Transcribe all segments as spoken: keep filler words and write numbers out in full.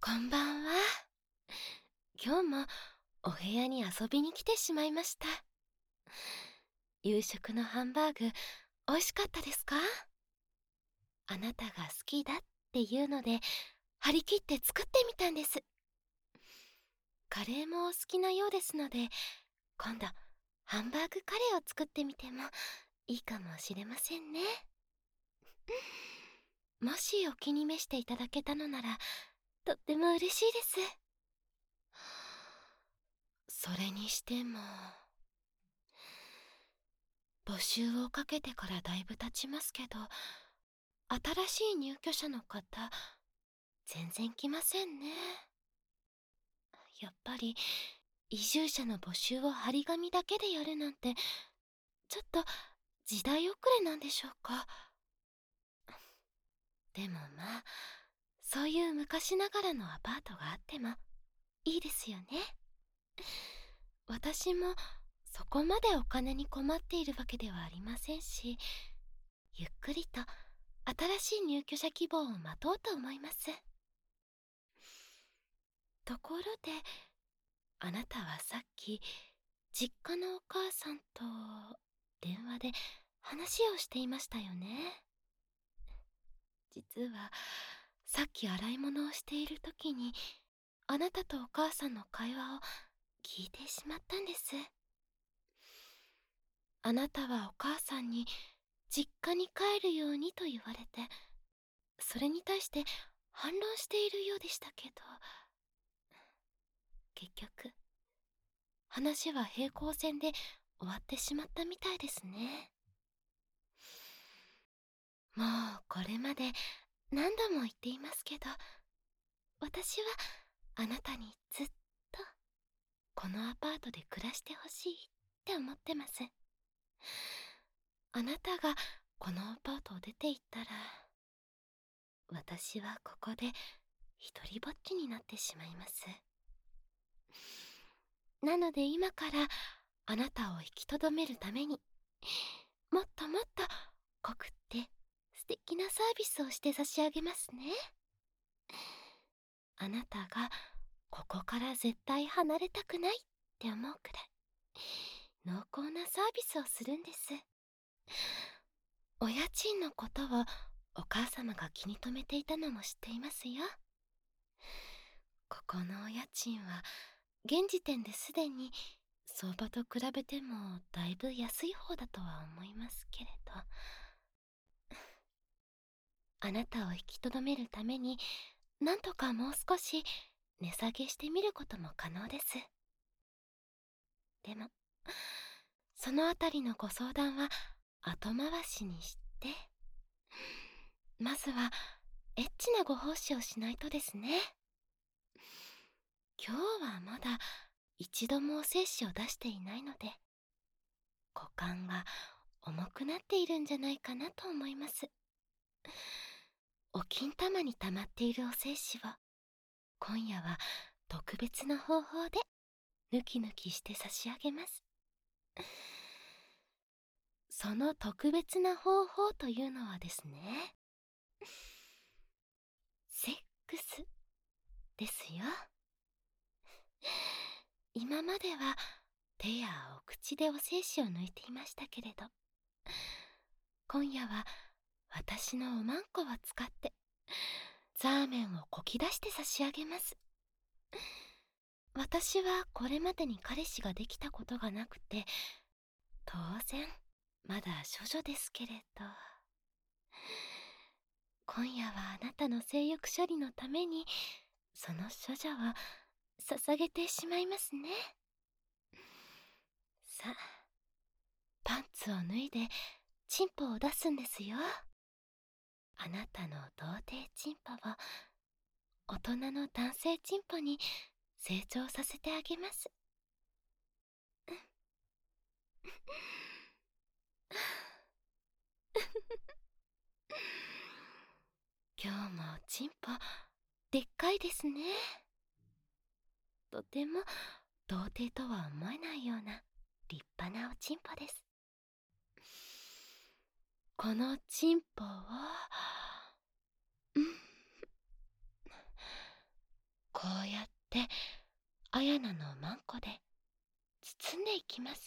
こんばんは。今日もお部屋に遊びに来てしまいました。夕食のハンバーグ、美味しかったですか？あなたが好きだっていうので、張り切って作ってみたんです。カレーもお好きなようですので、今度、ハンバーグカレーを作ってみてもいいかもしれませんね。もしお気に召していただけたのなら、とっても嬉しいです。それにしても、募集をかけてからだいぶ経ちますけど、新しい入居者の方、全然来ませんね。やっぱり、移住者の募集を張り紙だけでやるなんて、ちょっと時代遅れなんでしょうか。でもまあ、そういう昔ながらのアパートがあってもいいですよね。私もそこまでお金に困っているわけではありませんし、ゆっくりと新しい入居者希望を待とうと思います。ところで、あなたはさっき実家のお母さんと電話で話をしていましたよね。実はさっき洗い物をしている時に、あなたとお母さんの会話を聞いてしまったんです。あなたはお母さんに実家に帰るようにと言われて、それに対して反論しているようでしたけど、結局話は平行線で終わってしまったみたいですね。もうこれまで何度も言っていますけど、私はあなたにずっとこのアパートで暮らしてほしいって思ってます。あなたがこのアパートを出て行ったら、私はここで一人ぼっちになってしまいます。なので今からあなたを引きとどめるために、もっともっと濃くって素敵なサービスをして差し上げますね。あなたがここから絶対離れたくないって思うくらい濃厚なサービスをするんです。お家賃のことをお母様が気に留めていたのも知っていますよ。ここのお家賃は現時点ですでに相場と比べてもだいぶ安い方だとは思いますけれど、あなたを引きとどめるためになんとかもう少し値下げしてみることも可能です。でもそのあたりのご相談は後回しにして、まずはエッチなご奉仕をしないとですね。今日はまだ一度もお精子を出していないので、股間が重くなっているんじゃないかなと思います。お金玉に溜まっているお精子を今夜は特別な方法でヌキヌキして差し上げます。その特別な方法というのはですね、セックスですよ。今までは手やお口でお精子を抜いていましたけれど、今夜は私のおまんこを使ってザーメンをこき出して差し上げます。私はこれまでに彼氏ができたことがなくて、当然まだ処女ですけれど、今夜はあなたの性欲処理のためにその処女を捧げてしまいますね。さあ、パンツを脱いでチンポを出すんですよ。あなたの童貞チンポを大人の男性チンポに成長させてあげます。今日もチンポでっかいですね。とても童貞とは思えないような立派なおチンポです。このチンポを、うん、こアヤナのマンコで包んでいきます。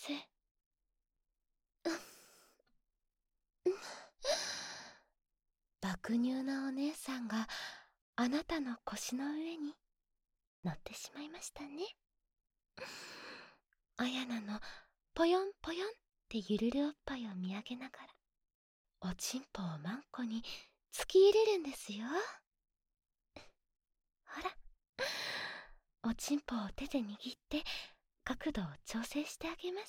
爆乳なお姉さんがあなたの腰の上に乗ってしまいましたね。アヤナのぽよんぽよんってゆるるおっぱいを見上げながら、おちんぽをマンコに突き入れるんですよ。ほら、おちんぽを手で握って角度を調整してあげます。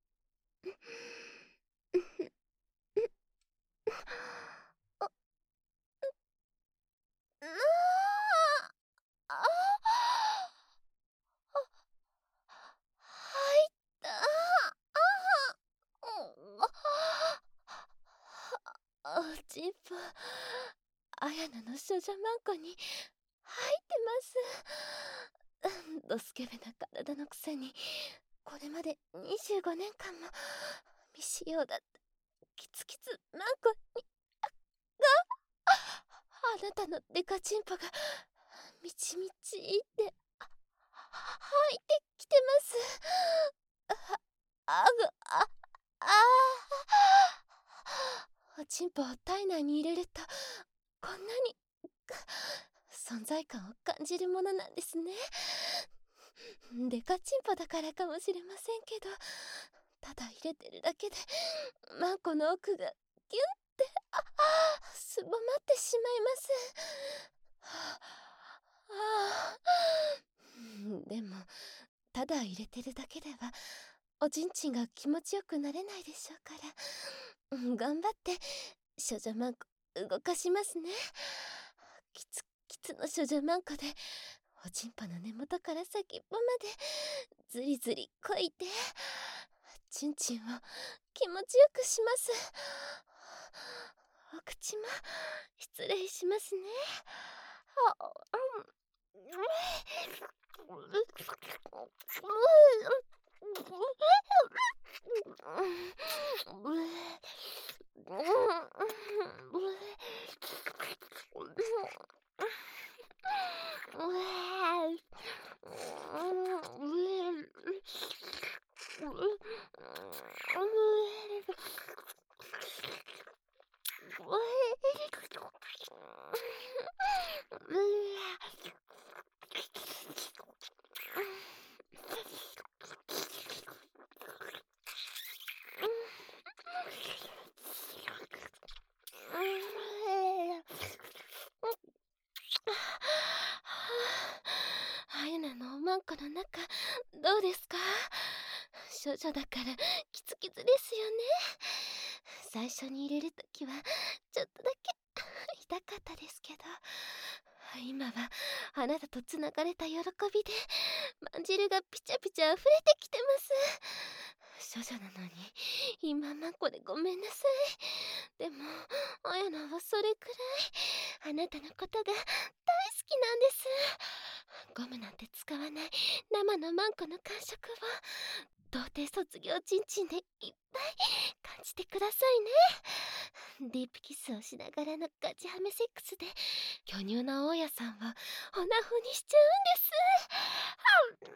入った。おちんぽ、アヤナの少女マンコに入ってます。ドスケベな体のくせに、これまでにじゅうごねんかんも未使用だったキツキツマンコにが、あなたのデカチンポがみちみちって入ってきてます。あ、あぐ、あ、あー。おちんぽを体内に入れるとこんなに存在感を感じるものなんですね。デカチンポだからかもしれませんけど、ただ入れてるだけでマンコの奥がギュンってあすぼまってしまいます。ああ、でもただ入れてるだけではおちんちんが気持ちよくなれないでしょうから、頑張って少女マンコ動かしますね。キツキツの少女マンコでおちんぽの根元から先っぽまでずりずりこいてチンチンを気持ちよくします。お口も失礼しますね。あ、アイナのおまんこの中どうですか？少女だからキツキツですよね。最初に入れるときはちょっとだけ痛かったですけど、今はあなたとつながれた喜びでまんじるがピチャピチャ溢れてきてます。少女なのに今まんこでごめんなさい。でもあやなはそれくらいあなたのことが大好きなんです。ゴムなんて使わない生のマンコの感触を童貞卒業チンチンでいっぱい感じてくださいね。ディープキスをしながらのガチハメセックスで巨乳な大家さんをオナホにしちゃうんです。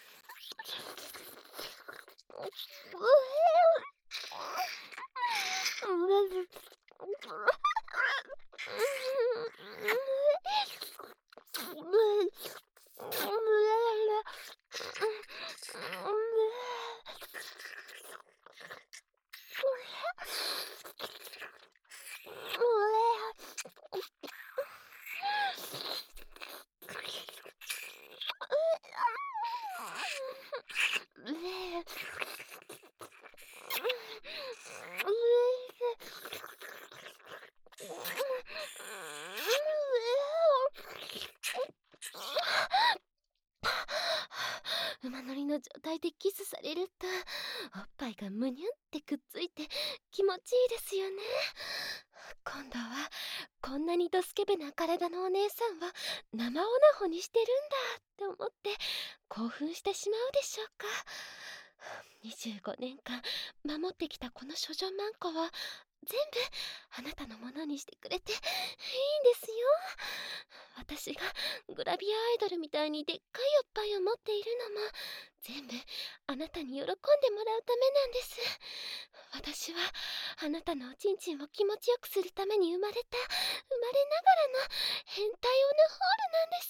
馬乗りの状態でキスされるとおっぱいがむにゅんってくっついて気持ちいいですよね。今度はこんなにドスケベな体のお姉さんは生オナホにしてるんだって思って興奮してしまうでしょうか。にじゅうごねんかん守ってきたこの処女マンコを全部あなたのものにしてくれていいんですよ。私がグラビアアイドルみたいにでっかいおっぱいを持っているのも全部あなたに喜んでもらうためなんです。私はあなたのおちんちんを気持ちよくするために生まれた生まれながらの変態オナホールなんです。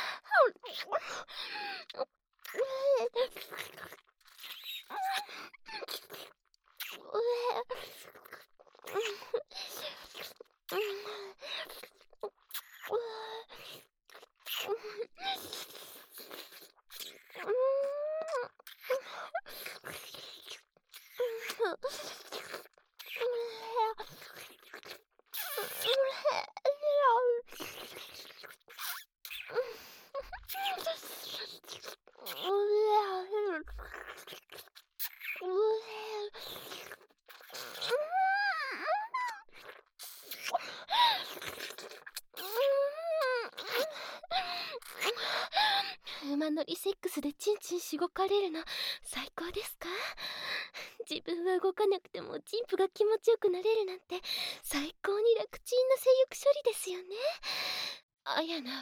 馬乗りセックスでチンチンしごかれるの最高ですか？自分は動かなくてもチンプが気持ちよくなれるなんて最高に楽ちんな性欲処理ですよね。あやなは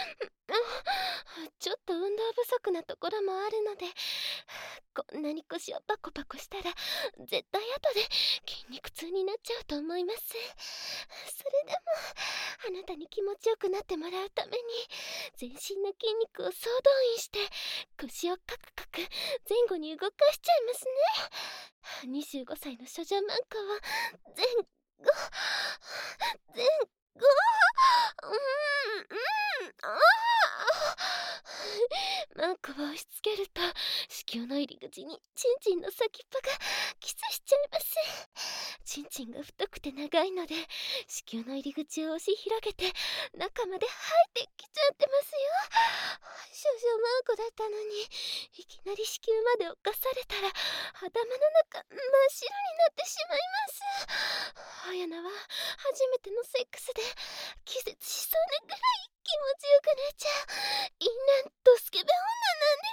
ちょっと運動不足なところもあるので、こんなに腰をパコパコしたら絶対後で筋肉痛になっちゃうと思います。それでもあなたに気持ちよくなってもらうために全身の筋肉を総動員して腰をカクカク前後に動かしちゃいますね。にじゅうごさいの少女マンコを前後前後うんうんああマンコを押し付けると子宮の入り口にチンチンの先っぽがキスしちゃいます。チンチンが太くて長いので子宮の入り口を押し広げて中まで入ってきちゃってますよ。少女マンコだったのにいきなり子宮まで侵されたら頭の中真っ白になってしまいます。あやなは初めてのセックスで気絶しそうなくらい気持ちよくなっちゃうインランドスケベ女なんです。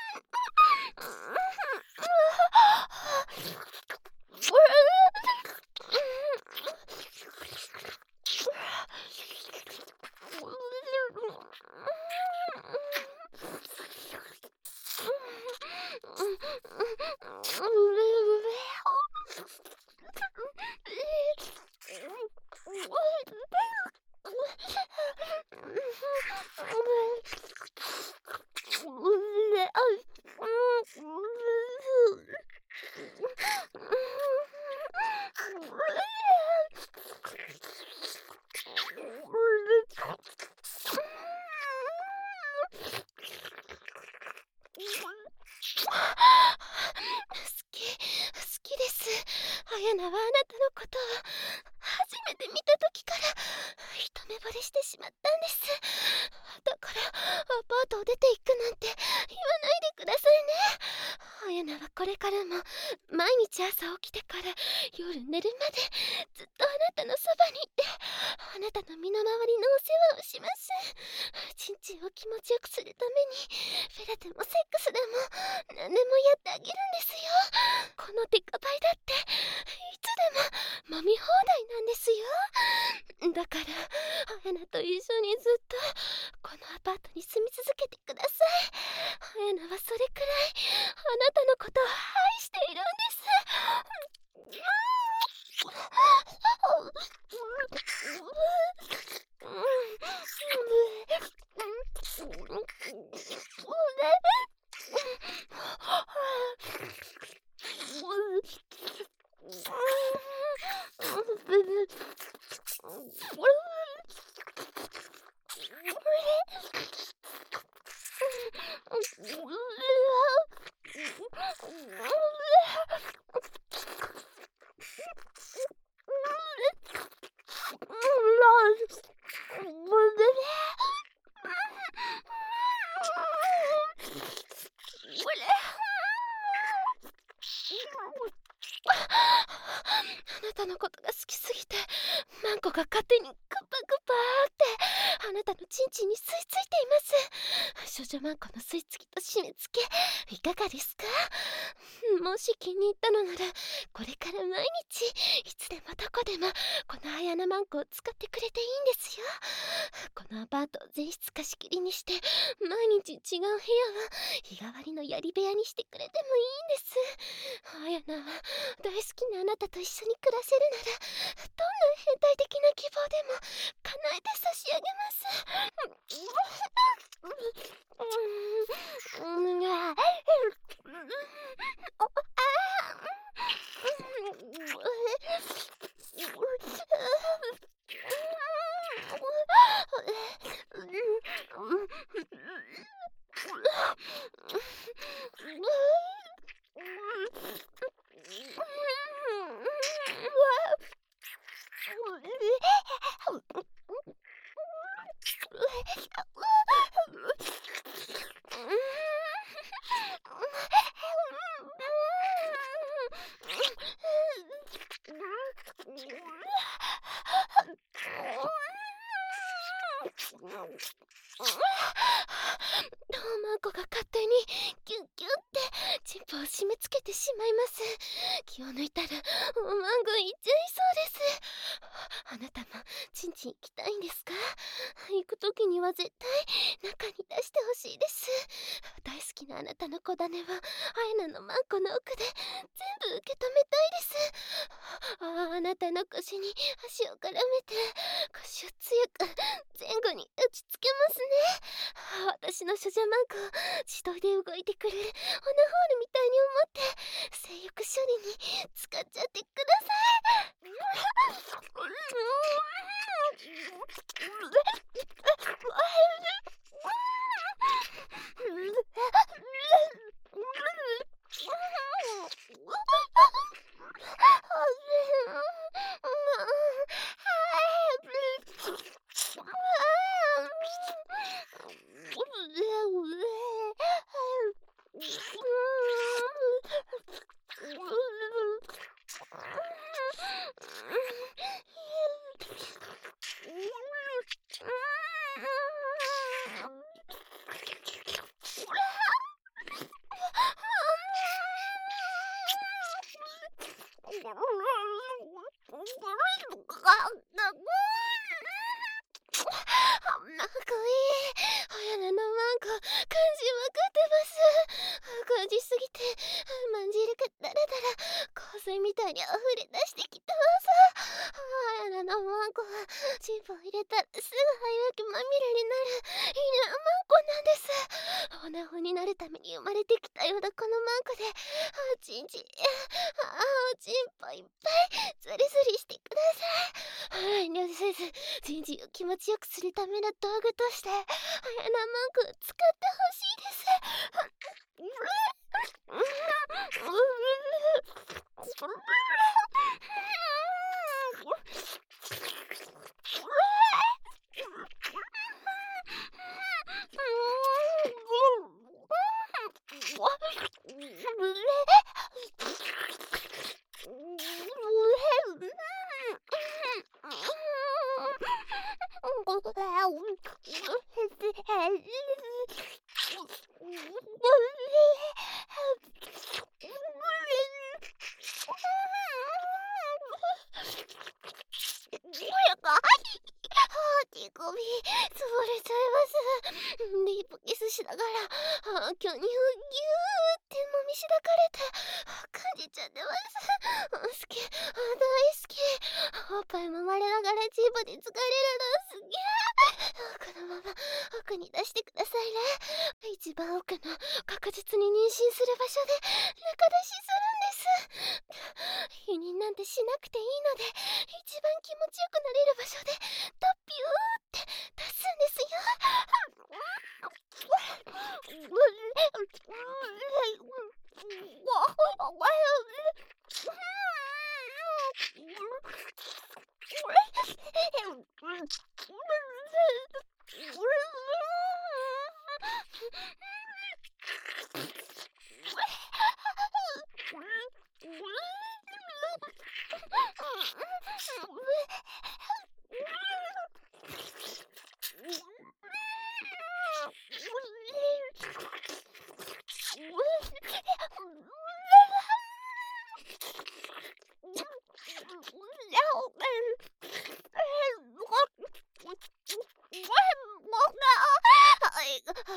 あやなはあなたのことを初めて見た時から一目惚れしてしまったんです。だからアパートを出ていくなんて言わないでくださいね。あやなはこれからも毎日朝起きてから夜寝るまでずっとあなたのそばにいてあなたの身の回りのお世話をします。ちんちんを気持ちよくするためにフェラでもセックスでも何でもやってあげるんですよ。このデカバイだっていつでも揉み放題なんですよ。だからあやなと一緒にずっとこのアパートに住み続けてください。あやなはそれくらいあなたのことを愛しているんです。あなたのことが好きすぎてマンコが勝手にクパクパーってあなたたのチンチンに吸い付いています。少女マンコの吸い付きと締め付け、いかがですか？もし気に入ったのなら、これから毎日いつでもどこでもこの綾菜マンコを使ってくれていいんですよ。このアパートを全室貸し切りにして、毎日違う部屋を日替わりのやり部屋にしてくれてもいいんです。綾菜は大好きなあなたと一緒に暮らせるなら、どんな変態的な希望でも叶えて差し上げます。うん、あトウマンコが勝手にキュッキュッってチンポを締め付けてしまいます。気を抜いたらおまんぐいっちゃいそうです。あなたもチンチン行きたいんですか？行く時には絶対中に出してほしいです。大好きなあなたの子種はアイナのマンコの奥で全部受け止めたいです。ああ、あなたの腰に足を絡めて腰を強く前後に打ちつけますね。私の処女マンコを自動で動いてくれるオナホールみたいに思って性欲処理に使っちゃってください。なんかいい。早菜のマンコ、感じ分かってます。感じすぎて、まんじるがだらだら、香水みたいに溢れ出してきたわさ。早菜のマンコは、チンポ入れたらすぐ早焼きまみれになる、犬マンコなんです。オナホになるために生まれてきたようなこのマンコで、あちんちん、あおちんぽいっぱい、ズリズリしてください。遠慮せず、チンチンを気持ちよくするための道具として、早菜マンコを使ってほしいです。手首、潰れちゃいます。ディープキスしながら、あ巨乳をギューってもみしだかれて、感じちゃってます。好き、大好き。おっぱい揉まれながらチープで疲れるのすげえ。このまま奥に出してくださいね。一番奥の確実に妊娠する場所で中出しするんです。避妊なんてしなくていいので、一番気持ちよくなれる場所でドッピューって出すんですよ。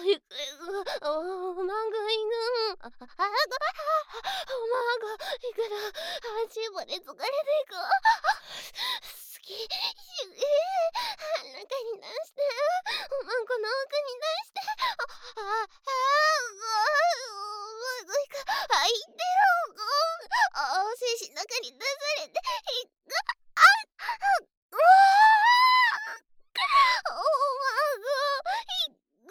いくおまぐいぐあああおまぐいくら足まで疲れていく好きしえ中に出しておまんこの奥に出してあああおまぐいくあいってよあお精子中に出されていくあうわおまぐいく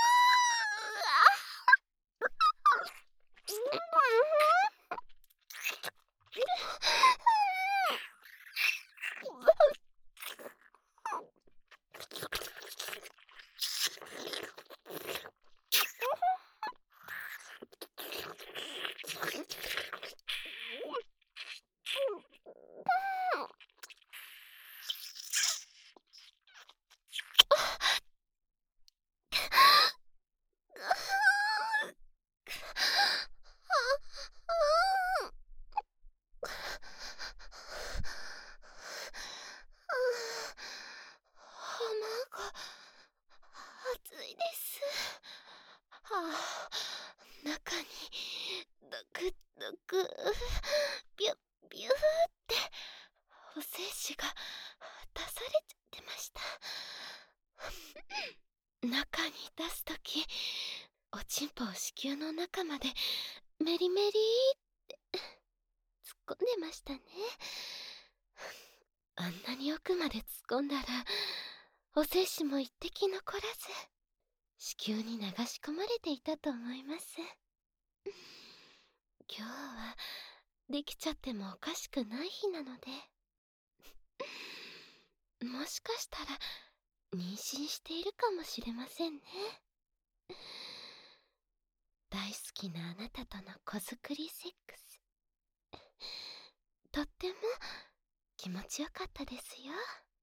暑いです。はあ、中にドクドクビュッビューってお精子が出されちゃってました。中に出すときおちんぽを子宮の中までメリメリって突っ込んでましたね。あんなに奥まで突っ込んだらお精子も一滴残らず子宮に流し込まれていたと思います。今日はできちゃってもおかしくない日なのでもしかしたら妊娠しているかもしれませんね。大好きなあなたとの子作りセックスとっても気持ちよかったですよ。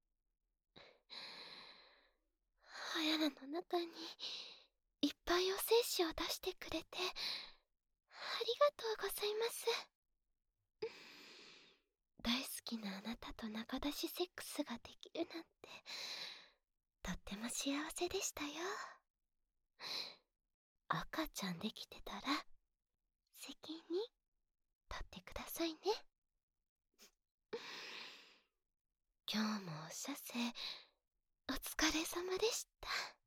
おやらの中にいっぱいお精子を出してくれてありがとうございます。大好きなあなたと仲出しセックスができるなんてとっても幸せでしたよ。赤ちゃんできてたら責任取ってくださいね。今日もお射精お疲れ様でした。